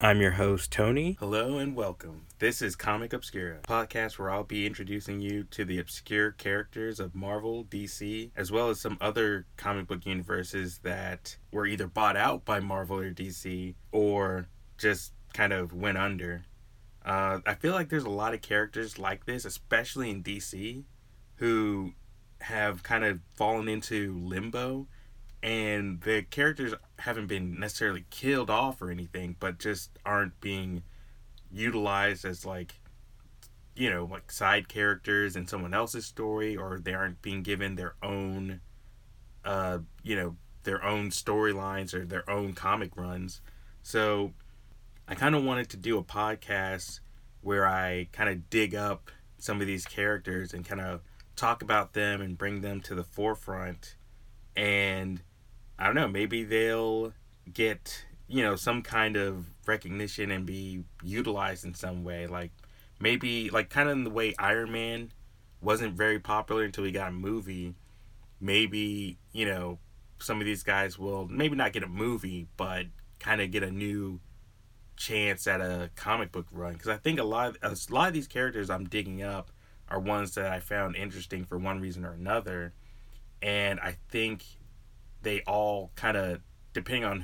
I'm your host, Tony. Hello and welcome. This is Comic Obscura, a podcast where I'll be introducing you to the obscure characters of Marvel, DC, as well as some other comic book universes that were either bought out by Marvel or DC or just kind of went under. I feel like there's a lot of characters like this, especially in DC, who have kind of fallen into limbo, and the characters haven't been necessarily killed off or anything, but just aren't being utilized as like side characters in someone else's story, or they aren't being given their own their own storylines or their own comic runs. So I kind of wanted to do a podcast where I kind of dig up some of these characters and kind of talk about them and bring them to the forefront. And I don't know, maybe they'll get, some kind of recognition and be utilized in some way. Like maybe like kind of in the way Iron Man wasn't very popular until he got a movie. Maybe, some of these guys will maybe not get a movie, but kind of get a new chance at a comic book run. Because I think a lot of these characters I'm digging up are ones that I found interesting for one reason or another. And I think they all kind of, depending on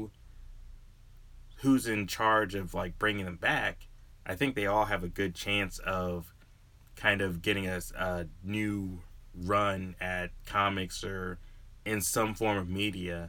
who's in charge of like bringing them back, I think they all have a good chance of kind of getting us a new run at comics or in some form of media.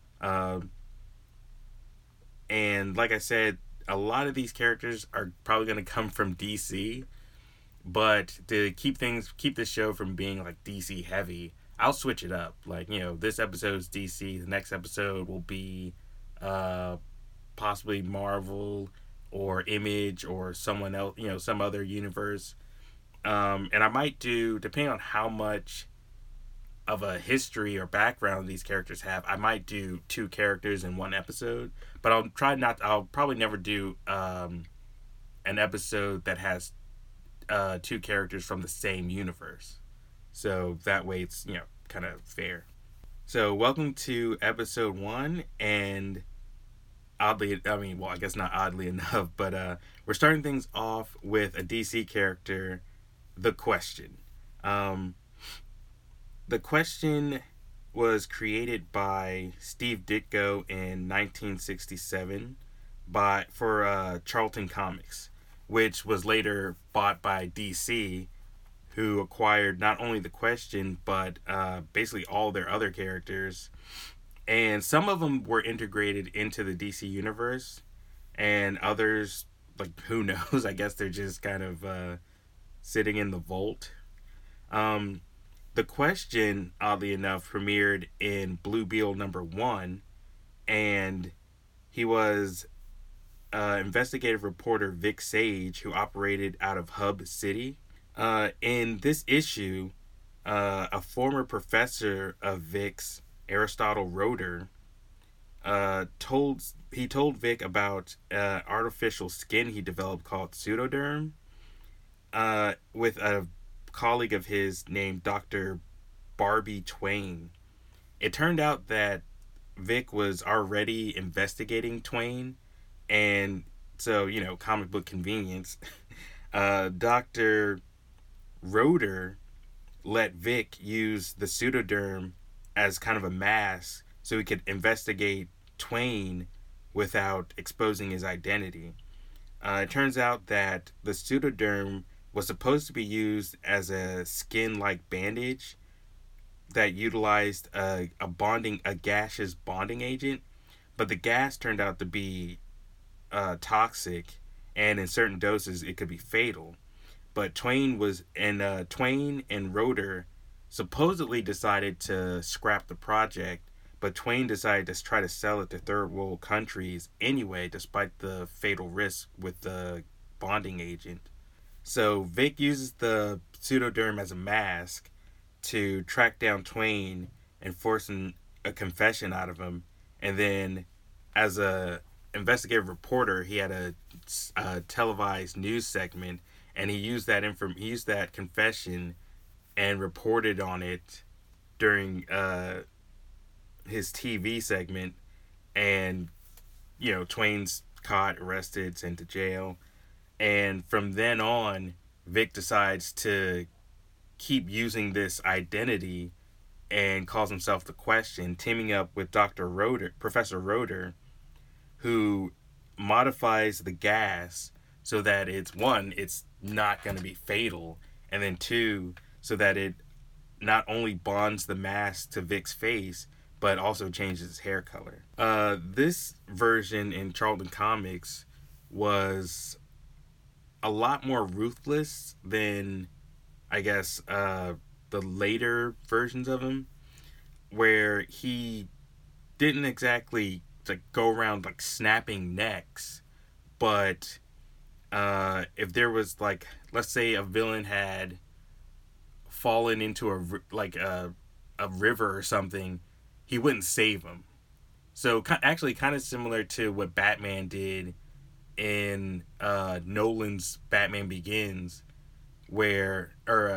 And like I said, a lot of these characters are probably going to come from DC, but to keep this show from being like DC heavy, I'll switch it up. Like, this episode's DC, the next episode will be possibly Marvel or Image or someone else, some other universe. And I might do, depending on how much of a history or background these characters have, I might do two characters in one episode. But I'll probably never do an episode that has two characters from the same universe. So that way it's, kind of fair. So welcome to episode 1, and I guess not oddly enough, but we're starting things off with a DC character, The Question. The Question was created by Steve Ditko in 1967 for Charlton Comics, which was later bought by DC, who acquired not only The Question, but basically all their other characters. And some of them were integrated into the DC universe, and others, like, who knows? I guess they're just kind of sitting in the vault. The Question, oddly enough, premiered in Blue Beetle #1, and he was investigative reporter Vic Sage, who operated out of Hub City. In this issue, a former professor of Vic's, Aristotle Roeder, told Vic about artificial skin he developed called Pseudoderm, with a colleague of his named Dr. Barbie Twain. It turned out that Vic was already investigating Twain, and so, comic book convenience, Dr. Roeder let Vic use the Pseudoderm as kind of a mask so he could investigate Twain without exposing his identity. It turns out that the Pseudoderm was supposed to be used as a skin-like bandage that utilized a gaseous bonding agent, but the gas turned out to be toxic, and in certain doses it could be fatal. But Twain and Roeder supposedly decided to scrap the project, but Twain decided to try to sell it to third world countries anyway, despite the fatal risk with the bonding agent. So Vic uses the Pseudoderm as a mask to track down Twain and force a confession out of him. And then, as a investigative reporter, he had a televised news segment, and he used that confession and reported on it during his TV segment. And Twain's caught, arrested, sent to jail. And from then on, Vic decides to keep using this identity and calls himself the Question, teaming up with Professor Roeder, who modifies the gas so that it's not going to be fatal, and then two, so that it not only bonds the mask to Vic's face, but also changes his hair color. This version in Charlton Comics was a lot more ruthless than, I guess, the later versions of him, where he didn't exactly like go around like snapping necks, but if there was like, let's say a villain had fallen into a river or something, he wouldn't save him. So actually kind of similar to what Batman did in Nolan's Batman Begins, where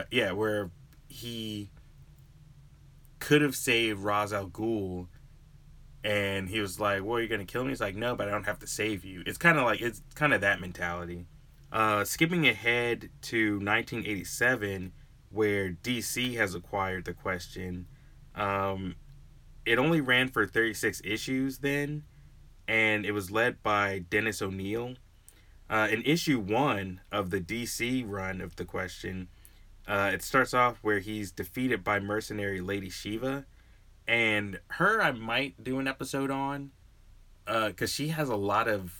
he could have saved Ra's al Ghul, and he was like, well, you're gonna kill me? He's like, no, but I don't have to save you. It's kind of that mentality. Skipping ahead to 1987, where DC has acquired the Question. It only ran for 36 issues then, and it was led by Dennis O'Neil. In issue 1 of the DC run of the Question, it starts off where he's defeated by mercenary Lady Shiva, and her I might do an episode on, because she has a lot of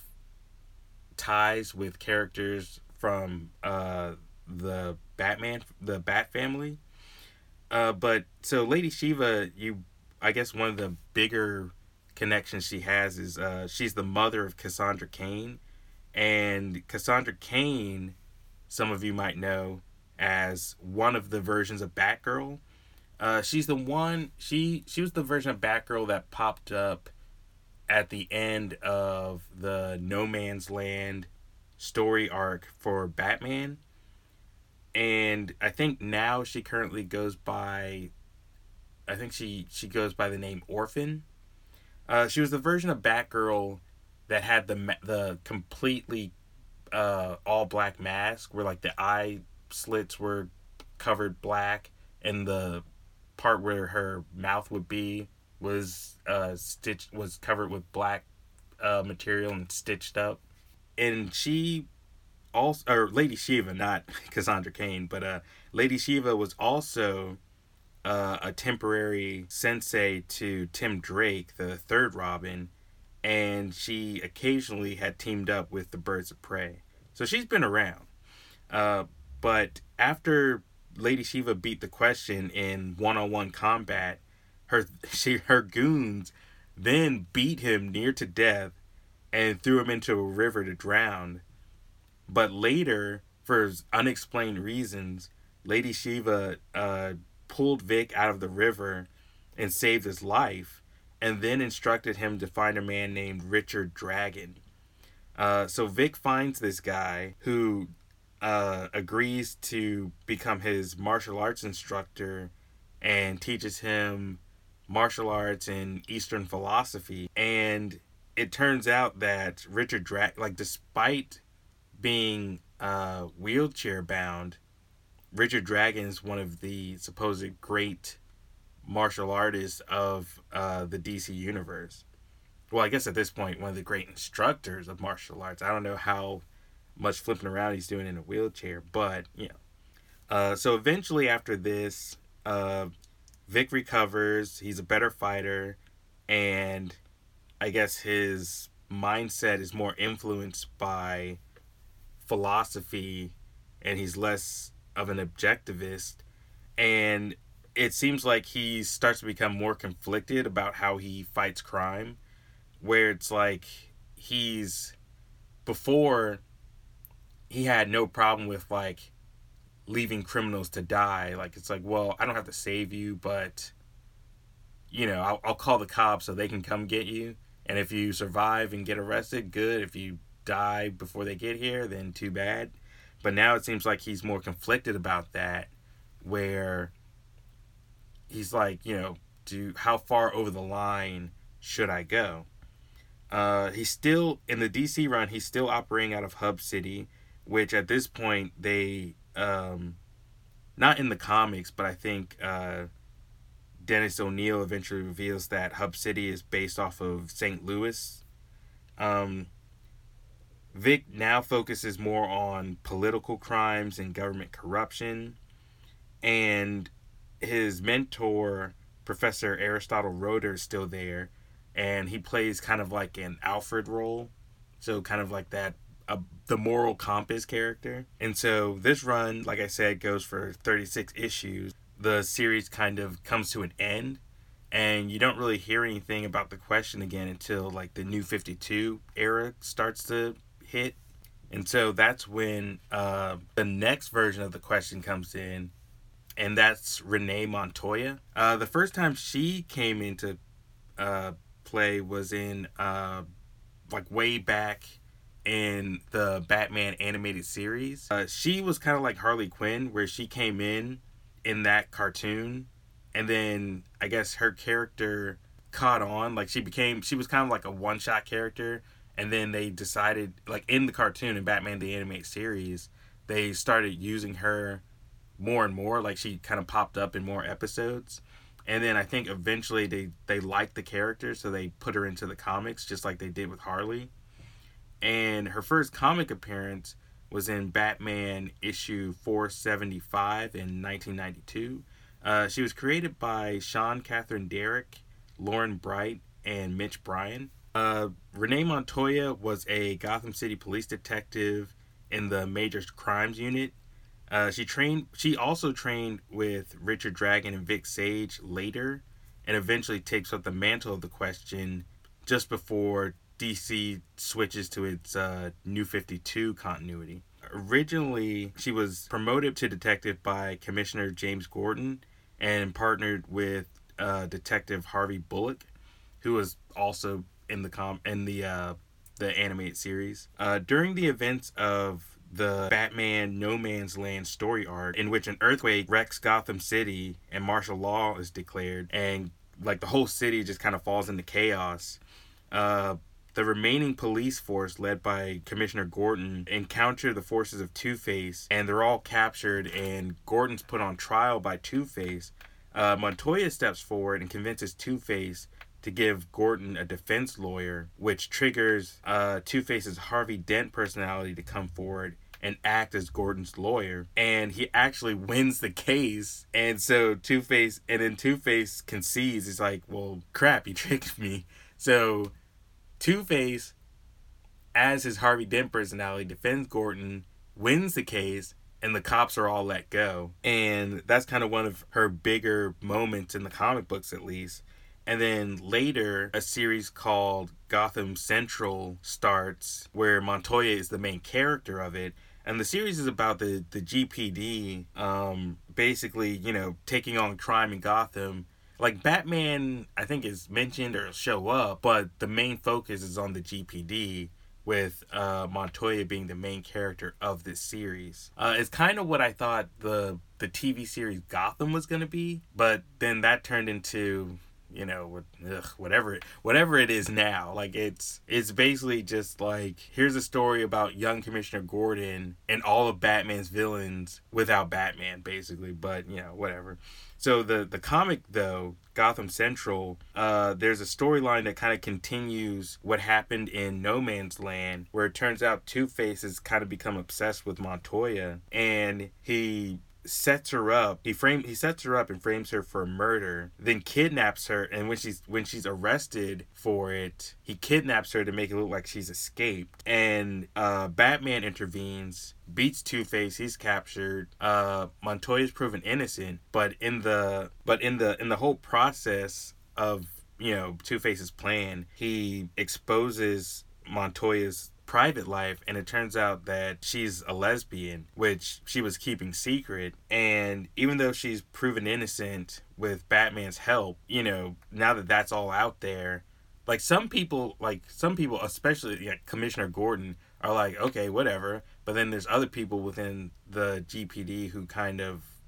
ties with characters from the Bat family. But so Lady Shiva, I guess one of the bigger connections she has is she's the mother of Cassandra Cain, and Cassandra Cain, some of you might know as one of the versions of Batgirl. She's the one. She was the version of Batgirl that popped up at the end of the No Man's Land story arc for Batman, and I think now she currently goes by. I think she goes by the name Orphan. She was the version of Batgirl that had the completely all black mask, where like the eye slits were covered black, and the part where her mouth would be was covered with black material and stitched up. And she also, or Lady Shiva, not Cassandra Cain, but Lady Shiva was also a temporary sensei to Tim Drake, the third Robin, and she occasionally had teamed up with the Birds of Prey. So she's been around. But after Lady Shiva beat the Question in one-on-one combat, her goons then beat him near to death and threw him into a river to drown. But later, for unexplained reasons, Lady Shiva pulled Vic out of the river and saved his life, and then instructed him to find a man named Richard Dragon. So Vic finds this guy who agrees to become his martial arts instructor and teaches him martial arts and Eastern philosophy. And it turns out that Richard Dragon, like, despite being wheelchair bound, Richard Dragon is one of the supposed great martial artists of the DC universe. Well, I guess at this point, one of the great instructors of martial arts. I don't know how much flipping around he's doing in a wheelchair, but, you know. So eventually after this, Vic recovers, he's a better fighter, and I guess his mindset is more influenced by philosophy, and he's less of an objectivist, and it seems like he starts to become more conflicted about how he fights crime, where it's like before he had no problem with like leaving criminals to die. Like, it's like, well, I don't have to save you, but, you know, I'll call the cops so they can come get you, and if you survive and get arrested, good. If you die before they get here, then too bad. But now it seems like he's more conflicted about that, where he's like, you know, how far over the line should I go? He's still in the DC run. He's still operating out of Hub City, which at this point they not in the comics, but I think Dennis O'Neil eventually reveals that Hub City is based off of St. Louis. Vic now focuses more on political crimes and government corruption, and his mentor, Professor Aristotle Roeder, is still there, and he plays kind of like an Alfred role, so kind of like that, the moral compass character. And so this run, like I said, goes for 36 issues. The series kind of comes to an end, and you don't really hear anything about the Question again until like the New 52 era starts to hit. And so that's when the next version of the Question comes in, and that's Renee Montoya. The first time she came into play was in like way back in the Batman animated series. She was kind of like Harley Quinn, where she came in that cartoon, and then I guess her character caught on. Like she was kind of like a one-shot character, and then they decided, like in the cartoon in Batman the Animated Series, they started using her more and more. Like she kind of popped up in more episodes, and then I think eventually they liked the character, so they put her into the comics just like they did with Harley. And her first comic appearance was in Batman issue 475 in 1992. She was created by Sean Catherine Derrick, Lauren Bright, and Mitch Bryan. Renee Montoya was a Gotham City police detective in the Major Crimes Unit. She also trained with Richard Dragon and Vic Sage later, and eventually takes up the mantle of the Question just before DC switches to its New 52 continuity. Originally, she was promoted to detective by Commissioner James Gordon and partnered with Detective Harvey Bullock, who was also in the animated series. During the events of the Batman No Man's Land story arc, in which an earthquake wrecks Gotham City and martial law is declared, and like the whole city just kind of falls into chaos, the remaining police force, led by Commissioner Gordon, encounter the forces of Two-Face, and they're all captured, and Gordon's put on trial by Two-Face. Montoya steps forward and convinces Two-Face to give Gordon a defense lawyer, which triggers Two-Face's Harvey Dent personality to come forward and act as Gordon's lawyer. And he actually wins the case. And so Two-Face concedes. He's like, well, crap, you tricked me. So Two-Face, as his Harvey Dent personality, defends Gordon, wins the case, and the cops are all let go. And that's kind of one of her bigger moments in the comic books, at least. And then later, a series called Gotham Central starts, where Montoya is the main character of it. And the series is about the GPD, basically, taking on crime in Gotham. Like, Batman, I think, is mentioned or show up, but the main focus is on the GPD, with Montoya being the main character of this series. It's kind of what I thought the TV series Gotham was going to be, but then that turned into, whatever it is now. Like, it's basically just like, here's a story about young Commissioner Gordon and all of Batman's villains without Batman, basically, but, whatever. So the comic, though, Gotham Central, there's a storyline that kind of continues what happened in No Man's Land, where it turns out Two-Face has kind of become obsessed with Montoya, and he sets her up. He sets her up and frames her for murder, then kidnaps her, and when she's arrested for it, he kidnaps her to make it look like she's escaped. And Batman intervenes, beats Two-Face, he's captured. Montoya's proven innocent, but in the whole process of Two-Face's plan, he exposes Montoya's private life, and it turns out that she's a lesbian, which she was keeping secret. And even though she's proven innocent with Batman's help, now that that's all out there, like some people, especially Commissioner Gordon, are like, okay, whatever. But then there's other people within the GPD who kind of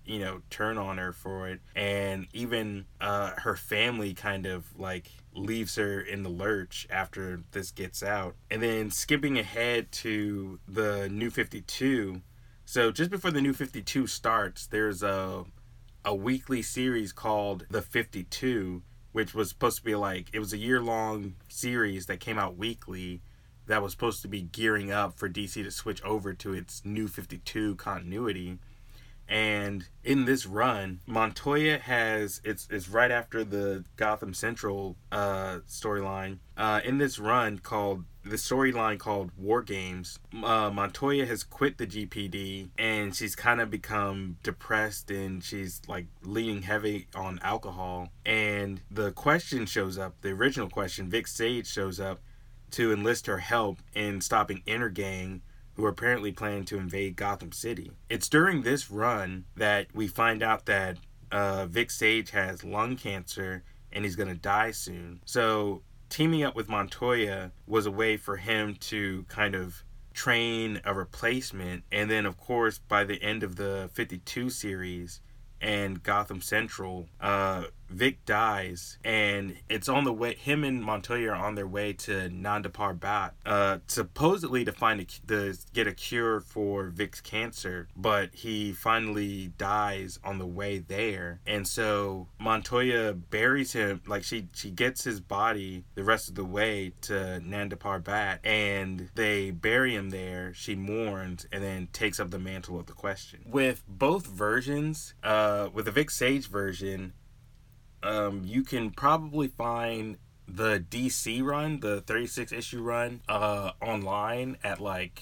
turn on her for it. And even her family kind of like leaves her in the lurch after this gets out. And then skipping ahead to the New 52. So just before the New 52 starts, there's a weekly series called The 52, which was supposed to be like, it was a year-long series that came out weekly that was supposed to be gearing up for DC to switch over to its New 52 continuity. And in this run, Montoya has, it's right after the Gotham Central storyline. In this run the storyline called War Games, Montoya has quit the GPD and she's kind of become depressed and she's like leaning heavy on alcohol. And the Question shows up, the original Question, Vic Sage shows up to enlist her help in stopping Intergang, who are apparently planning to invade Gotham City. It's during this run that we find out that Vic Sage has lung cancer and he's going to die soon. So teaming up with Montoya was a way for him to kind of train a replacement. And then, of course, by the end of the 52 series and Gotham Central, Vic dies, and it's on the way. Him and Montoya are on their way to Nanda Parbat, supposedly to get a cure for Vic's cancer, but he finally dies on the way there. And so Montoya buries him, like she gets his body the rest of the way to Nanda Parbat, and they bury him there. She mourns and then takes up the mantle of the Question. With both versions, with the Vic Sage version, you can probably find the DC run, the 36 issue run, online at like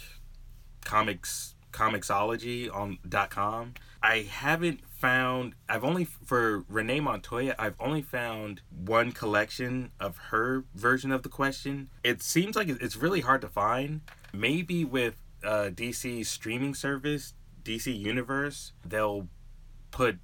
Comixology.com. I haven't found, for Renee Montoya, I've only found one collection of her version of the Question. It seems like it's really hard to find. Maybe with DC's streaming service, DC Universe, they'll put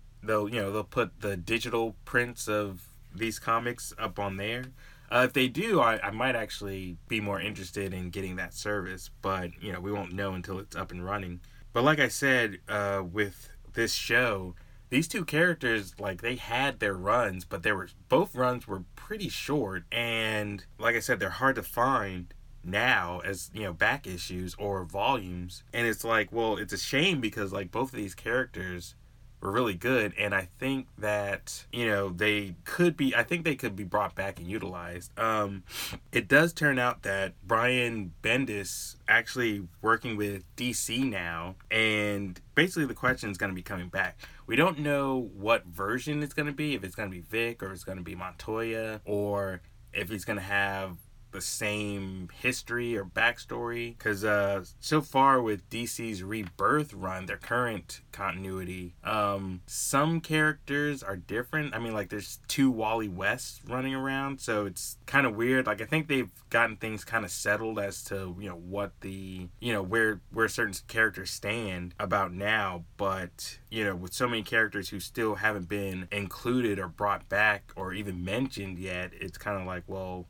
the digital prints of these comics up on there. If they do, I might actually be more interested in getting that service, but we won't know until it's up and running. But like I said, with this show, these two characters, like, they had their runs, but both runs were pretty short, and like I said, they're hard to find now as back issues or volumes. And it's like, well, it's a shame because like both of these characters were really good, and I think that they could be brought back and utilized. It does turn out that Brian Bendis actually working with DC now, and basically the Question is going to be coming back. We don't know what version it's going to be, if it's going to be Vic or if it's going to be Montoya, or if he's going to have the same history or backstory, because so far with DC's Rebirth run, their current continuity, some characters are different. I mean, like, there's two Wally Wests running around, so it's kind of weird. Like, I think they've gotten things kind of settled as to what the where certain characters stand about now, but with so many characters who still haven't been included or brought back or even mentioned yet, it's kind of like, well,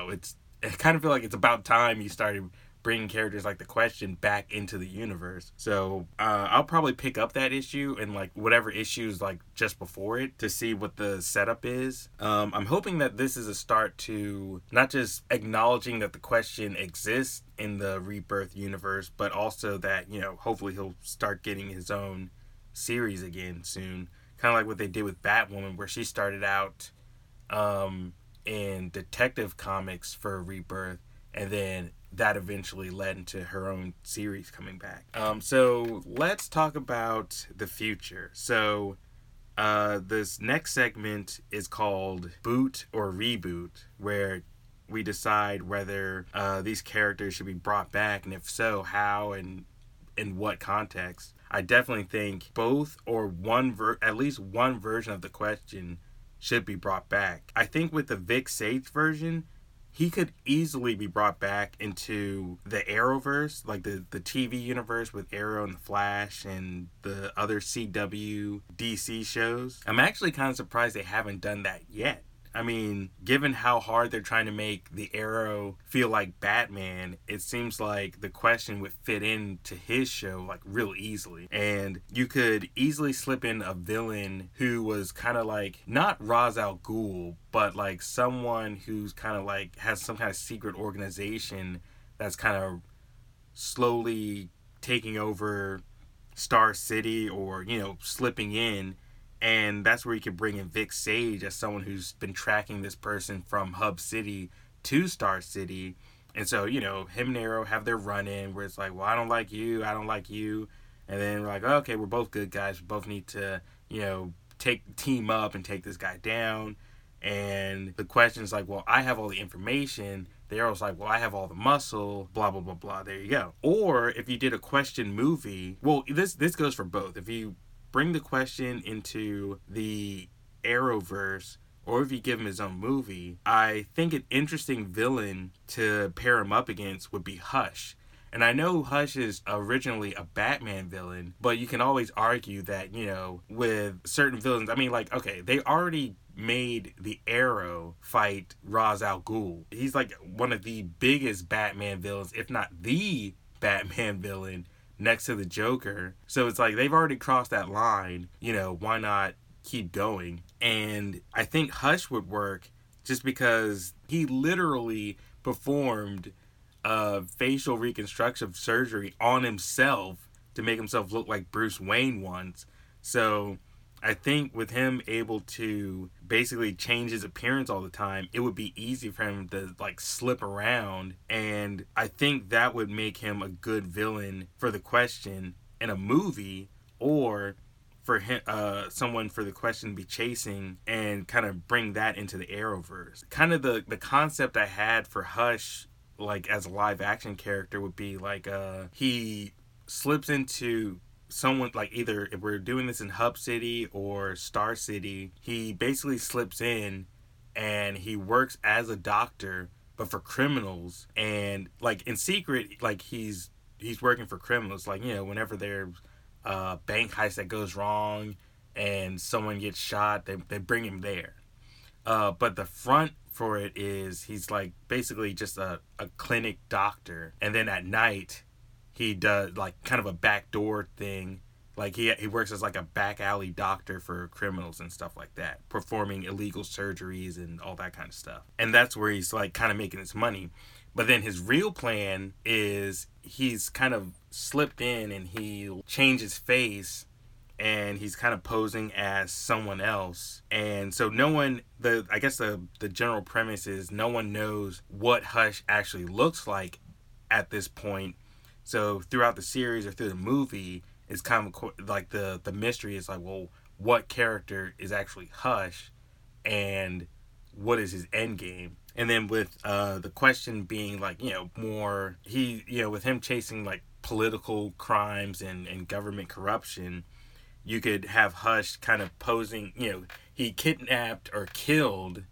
I kind of feel like it's about time you started bringing characters like the Question back into the universe. So I'll probably pick up that issue and like whatever issues like just before it to see what the setup is. I'm hoping that this is a start to not just acknowledging that the Question exists in the Rebirth universe, but also that hopefully he'll start getting his own series again soon. Kind of like what they did with Batwoman, where she started out in Detective Comics for Rebirth, and then that eventually led into her own series coming back. So let's talk about the future. So this next segment is called Boot or Reboot, where we decide whether these characters should be brought back, and if so, how and in what context. I definitely think both or at least one version of the Question should be brought back. I think with the Vic Sage version, he could easily be brought back into the Arrowverse, like the TV universe with Arrow and the Flash and the other CW DC shows. I'm actually kind of surprised they haven't done that yet. I mean, given how hard they're trying to make the Arrow feel like Batman, it seems like the question would fit into his show like real easily. And you could easily slip in a villain who was kind of like not Ra's al Ghul, but like someone who's kind of like has some kind of secret organization that's kind of slowly taking over Star City, or slipping in. And that's where you could bring in Vic Sage as someone who's been tracking this person from Hub City to Star City. And so, him and Arrow have their run in where it's like, well, I don't like you, I don't like you. And then we're like, oh, okay, we're both good guys. We both need to, team up and take this guy down. And the question is like, well, I have all the information. The Arrow's like, well, I have all the muscle, blah, blah, blah, blah. There you go. Or if you did a question movie, well, this goes for both. If you bring the question into the Arrowverse, or if you give him his own movie, I think an interesting villain to pair him up against would be Hush. And I know Hush is originally a Batman villain, but you can always argue that, with certain villains, I mean, like, okay, they already made the Arrow fight Ra's al Ghul. He's like one of the biggest Batman villains, if not the Batman villain, next to the Joker. So it's like they've already crossed that line. Why not keep going? And I think Hush would work just because he literally performed facial reconstructive surgery on himself to make himself look like Bruce Wayne once. So I think with him able to basically change his appearance all the time, it would be easy for him to like slip around. And I think that would make him a good villain for the question in a movie, or for him, someone for the question to be chasing and kind of bring that into the Arrowverse. Kind of the concept I had for Hush, like as a live action character, would be like he slips into someone, like either if we're doing this in Hub City or Star City, he basically slips in and he works as a doctor but for criminals, and like in secret, like he's working for criminals, like whenever there's a bank heist that goes wrong and someone gets shot, they bring him there. But the front for it is he's like basically just a clinic doctor, and then at night he does like kind of a backdoor thing. Like he works as like a back alley doctor for criminals and stuff like that, performing illegal surgeries and all that kind of stuff. And that's where he's like kind of making his money. But then his real plan is he's kind of slipped in and he'll change his face and he's kind of posing as someone else. And so I guess the general premise is no one knows what Hush actually looks like at this point. So throughout the series or through the movie, it's kind of like the mystery is like, well, what character is actually Hush, and what is his end game? And then with the question being like, more with him chasing like political crimes and government corruption, you could have Hush kind of posing, he kidnapped or killed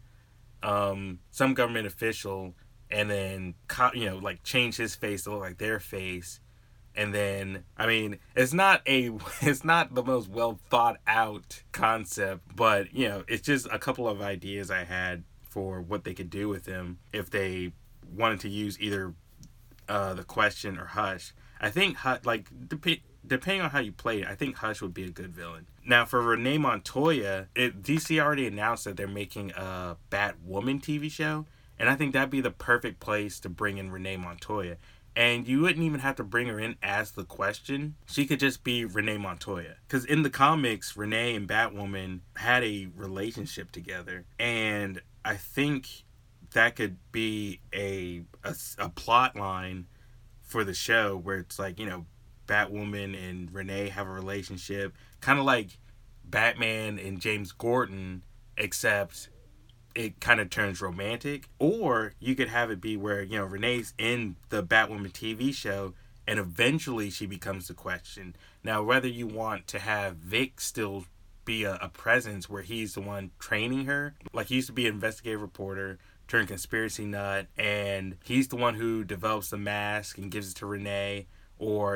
some government official, and then like change his face to look like their face. And then, I mean, it's not the most well thought out concept, but it's just a couple of ideas I had for what they could do with him if they wanted to use either the question or Hush. I think depending on how you play it, I think Hush would be a good villain. Now for Renee Montoya, DC already announced that they're making a Batwoman TV show, and I think that'd be the perfect place to bring in Renee Montoya. And you wouldn't even have to bring her in as the question. She could just be Renee Montoya. Because in the comics, Renee and Batwoman had a relationship together. And I think that could be a plot line for the show where it's like, Batwoman and Renee have a relationship. Kind of like Batman and James Gordon, except it kind of turns romantic. Or you could have it be where, Renee's in the Batwoman TV show and eventually she becomes the question. Now, whether you want to have Vic still be a presence where he's the one training her, like he used to be an investigative reporter turned conspiracy nut, and he's the one who develops the mask and gives it to Renee, or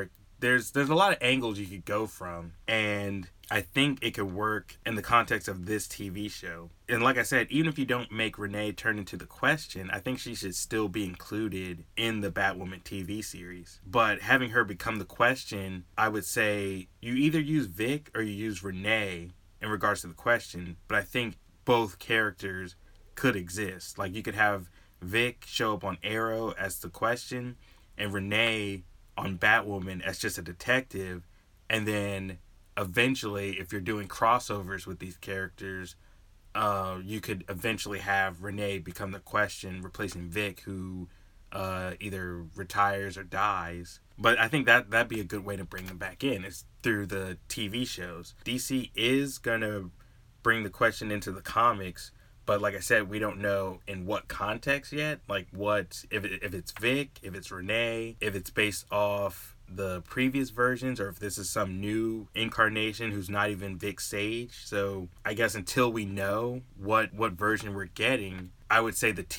there's a lot of angles you could go from, and I think it could work in the context of this TV show. And like I said, even if you don't make Renee turn into the Question, I think she should still be included in the Batwoman TV series. But having her become the Question, I would say you either use Vic or you use Renee in regards to the Question. But I think both characters could exist. Like, you could have Vic show up on Arrow as the Question and Renee on Batwoman as just a detective, and then eventually, if you're doing crossovers with these characters, you could eventually have Renee become the Question, replacing Vic, who either retires or dies. But I think that'd be a good way to bring them back in, is through the TV shows. DC is gonna bring the Question into the comics, but like I said, we don't know in what context yet. Like, what if it's Vic, if it's Renee, if it's based off the previous versions, or if this is some new incarnation who's not even Vic Sage. So I guess until we know what version we're getting, I would say the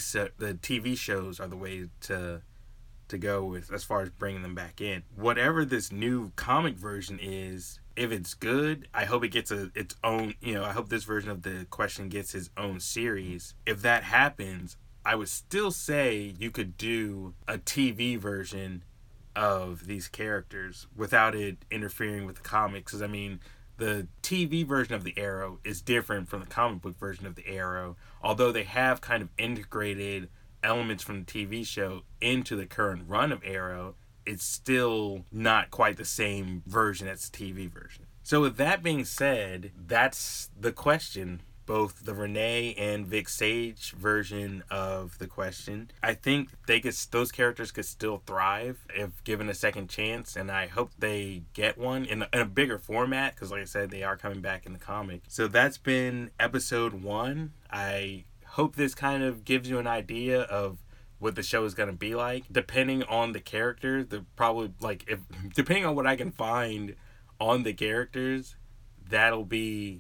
TV shows are the way to go with as far as bringing them back in. Whatever this new comic version is, if it's good, I hope it gets its own, I hope this version of the Question gets his own series. If that happens, I would still say you could do a TV version of these characters without it interfering with the comics. Because, I mean, the TV version of the Arrow is different from the comic book version of the Arrow, although they have kind of integrated elements from the TV show into the current run of Arrow. It's still not quite the same version as the TV version. So with that being said, that's the Question, both the Renee and Vic Sage version of the Question. I think those characters could still thrive if given a second chance, and I hope they get one in a bigger format, because like I said, they are coming back in the comic. So that's been episode 1. I hope this kind of gives you an idea of what the show is going to be like. Depending on the characters, depending on what I can find on the characters, that'll be,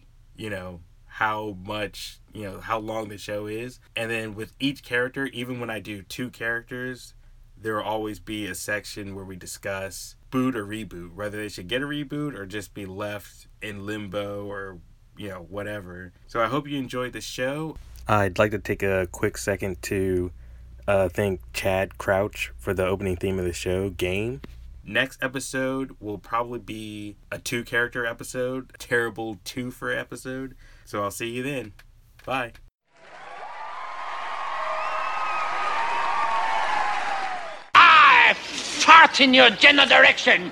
how much, how long the show is. And then with each character, even when I do 2 characters, there will always be a section where we discuss boot or reboot, whether they should get a reboot or just be left in limbo or, whatever. So I hope you enjoyed the show. I'd like to take a quick second to thank Chad Crouch for the opening theme of the show, Game. Next episode will probably be a 2-character episode, a terrible 2-fer episode. So I'll see you then. Bye. I fart in your general direction.